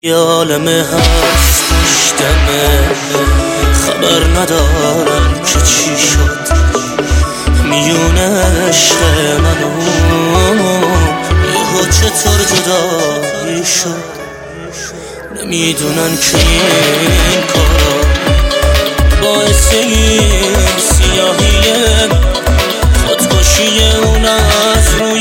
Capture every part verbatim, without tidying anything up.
یه عالمه هست پشتمه، خبر ندارم که چی شد. میون عشق منو یهو چطور جدایی شد. نمیدونن که این کارا باعث این سیاهیه، خودکشی اون از روی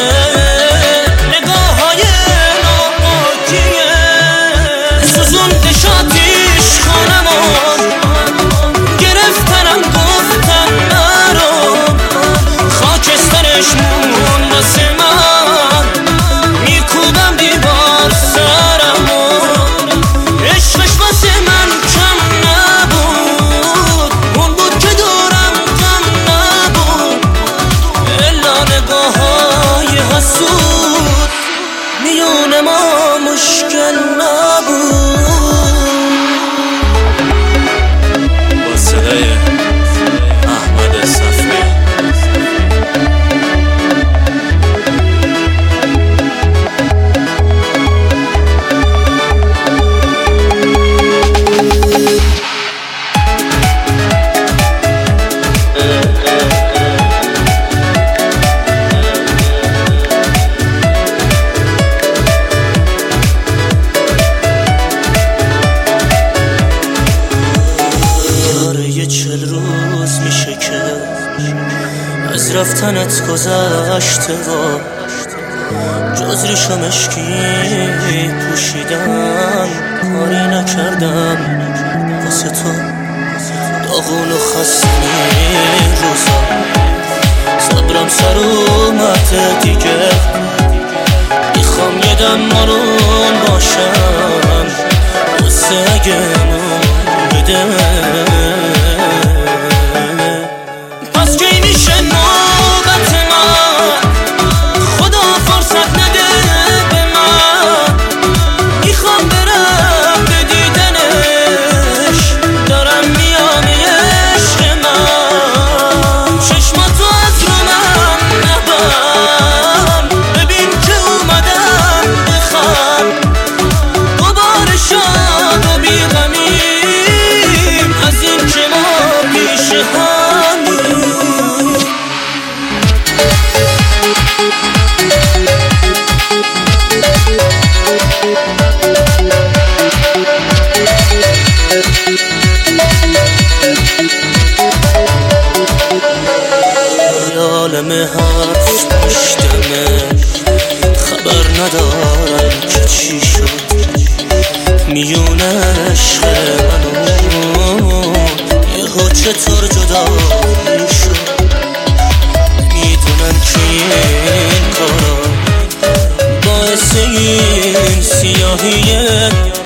نگاه های ناپاکیه. سوزونده شاتیش خانمان، گرفتنم گفتن نرو، خاکسترش مون واسه من، میکوبم دیوار سرمو. عشقش واسه من کم نبود، اون بود که دورم کم نبود، الا نگاه های حسود میون ما مشکل نبود. با صدای احمد صفی. چل روز میشه که از رفتنت گذشته و جز ریش و مشکی پوشیدم کاری نکردم واسه تو. داغون و خسته روزا صبرم سر اومده دیگه، میخوام یه دم آروم باشم واسه اگه بده. پس کی میشه نوبت من، خدا فرصت نده به من، میخوام برم به دیدنش، دارم میام عشق من. چشماتو از رو من نبند، ببین که اومدم بخند، دوباره شاد و بیغمیم از این که ما پیش همیم. یه عالمه هست پشتمه، خبر ندارم که چی شد. میون عشق منو یهو چطور جدایی شد. میدونن که این کارا باعث این سیاهیه،